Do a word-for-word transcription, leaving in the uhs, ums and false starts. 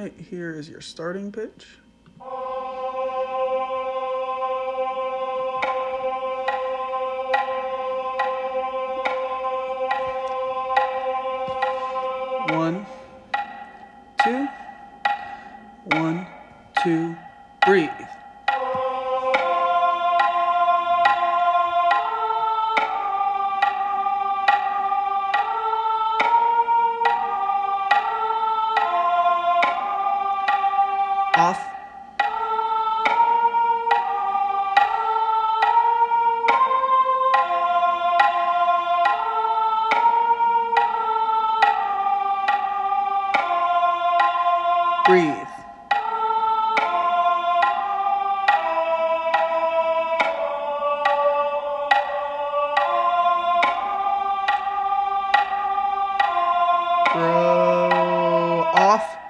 right here is your starting pitch. One, two, one, two, breathe. Off. Breathe. Throw off.